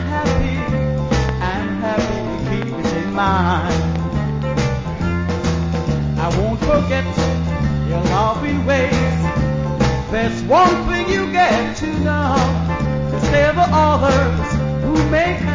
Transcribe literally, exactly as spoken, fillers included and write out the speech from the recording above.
happy, I'm happy, keep it in mind. I won't forget your loving ways. There's one thing you get to know, there's never others who make